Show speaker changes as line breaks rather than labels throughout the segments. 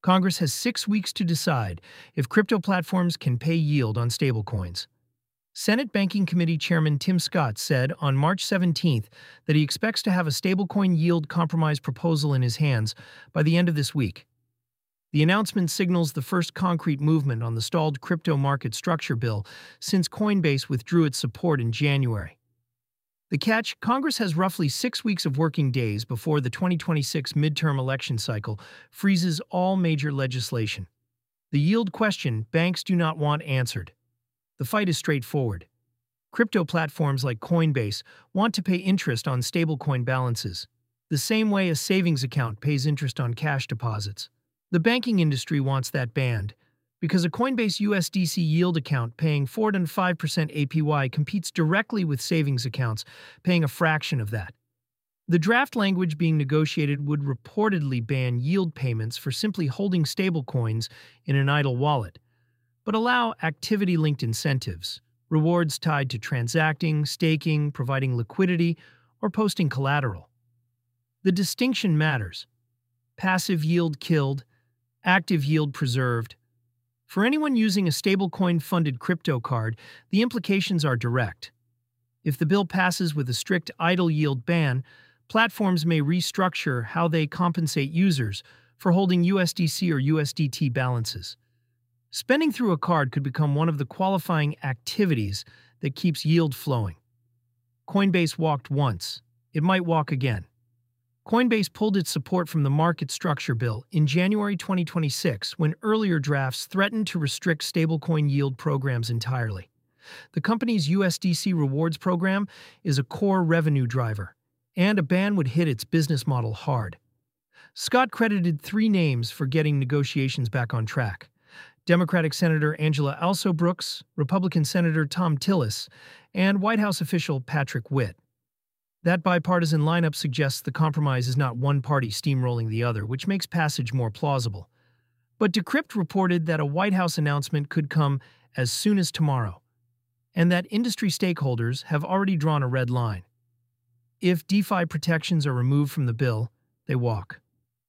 Congress has 6 weeks to decide if crypto platforms can pay yield on stablecoins. Senate Banking Committee Chairman Tim Scott said on March 17th that he expects to have a stablecoin yield compromise proposal in his hands by the end of this week. The announcement signals the first concrete movement on the stalled crypto market structure bill since Coinbase withdrew its support in January. The catch: Congress has roughly 6 weeks of working days before the 2026 midterm election cycle freezes all major legislation. The yield question banks do not want answered. The fight is straightforward. Crypto platforms like Coinbase want to pay interest on stablecoin balances, the same way a savings account pays interest on cash deposits. The banking industry wants that banned, because a Coinbase USDC yield account paying 4.5% APY competes directly with savings accounts paying a fraction of that. The draft language being negotiated would reportedly ban yield payments for simply holding stablecoins in an idle wallet, but allow activity-linked incentives, rewards tied to transacting, staking, providing liquidity, or posting collateral. The distinction matters. Passive yield killed, active yield preserved. For anyone using a stablecoin-funded crypto card, the implications are direct. If the bill passes with a strict idle yield ban, platforms may restructure how they compensate users for holding USDC or USDT balances. Spending through a card could become one of the qualifying activities that keeps yield flowing. Coinbase walked once. It might walk again. Coinbase pulled its support from the market structure bill in January 2026 when earlier drafts threatened to restrict stablecoin yield programs entirely. The company's USDC rewards program is a core revenue driver, and a ban would hit its business model hard. Scott credited 3 names for getting negotiations back on track: Democratic Senator Angela Alsobrooks, Republican Senator Thom Tillis, and White House official Patrick Witt. That bipartisan lineup suggests the compromise is not one party steamrolling the other, which makes passage more plausible. But Decrypt reported that a White House announcement could come as soon as tomorrow, and that industry stakeholders have already drawn a red line. If DeFi protections are removed from the bill, they walk.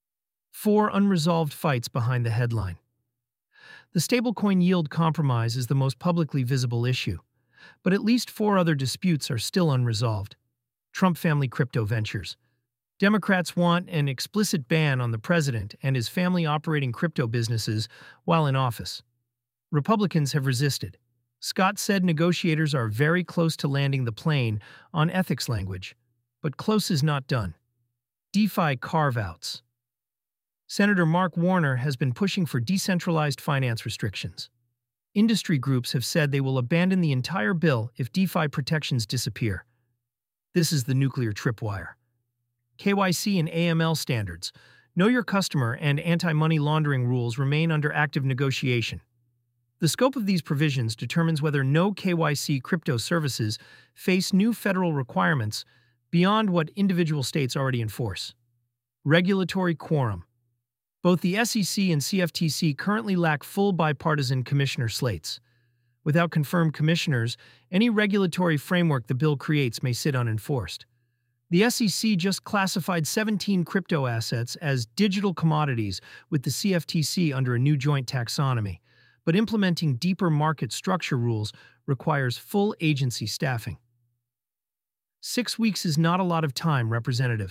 4 unresolved fights behind the headline. The stablecoin yield compromise is the most publicly visible issue, but at least 4 other disputes are still unresolved. Trump family crypto ventures. Democrats want an explicit ban on the president and his family operating crypto businesses while in office. Republicans have resisted. Scott said negotiators are very close to landing the plane on ethics language, but close is not done. DeFi carve-outs. Senator Mark Warner has been pushing for decentralized finance restrictions. Industry groups have said they will abandon the entire bill if DeFi protections disappear. This is the nuclear tripwire. KYC and AML standards, know your customer, and anti-money laundering rules remain under active negotiation. The scope of these provisions determines whether no KYC crypto services face new federal requirements beyond what individual states already enforce. Regulatory quorum. Both the SEC and CFTC currently lack full bipartisan commissioner slates. Without confirmed commissioners, any regulatory framework the bill creates may sit unenforced. The SEC just classified 17 crypto assets as digital commodities with the CFTC under a new joint taxonomy, but implementing deeper market structure rules requires full agency staffing. 6 weeks is not a lot of time, Representative.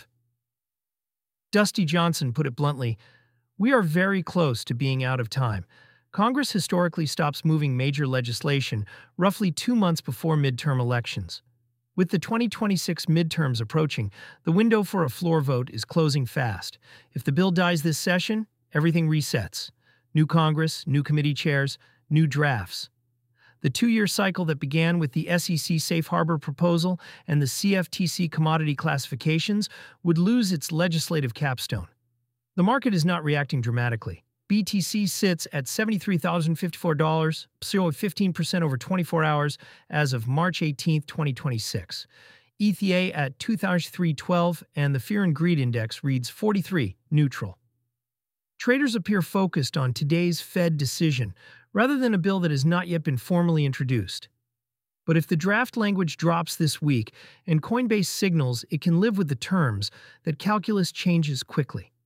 Dusty Johnson put it bluntly, "We are very close to being out of time." Congress historically stops moving major legislation roughly 2 months before midterm elections. With the 2026 midterms approaching, the window for a floor vote is closing fast. If the bill dies this session, everything resets. New Congress, new committee chairs, new drafts. The 2-year cycle that began with the SEC safe harbor proposal and the CFTC commodity classifications would lose its legislative capstone. The market is not reacting dramatically. BTC sits at $73,054, so 15% over 24 hours as of March 18, 2026. ETH at 2,312, and the Fear and Greed Index reads 43, neutral. Traders appear focused on today's Fed decision rather than a bill that has not yet been formally introduced. But if the draft language drops this week and Coinbase signals it can live with the terms, that calculus changes quickly.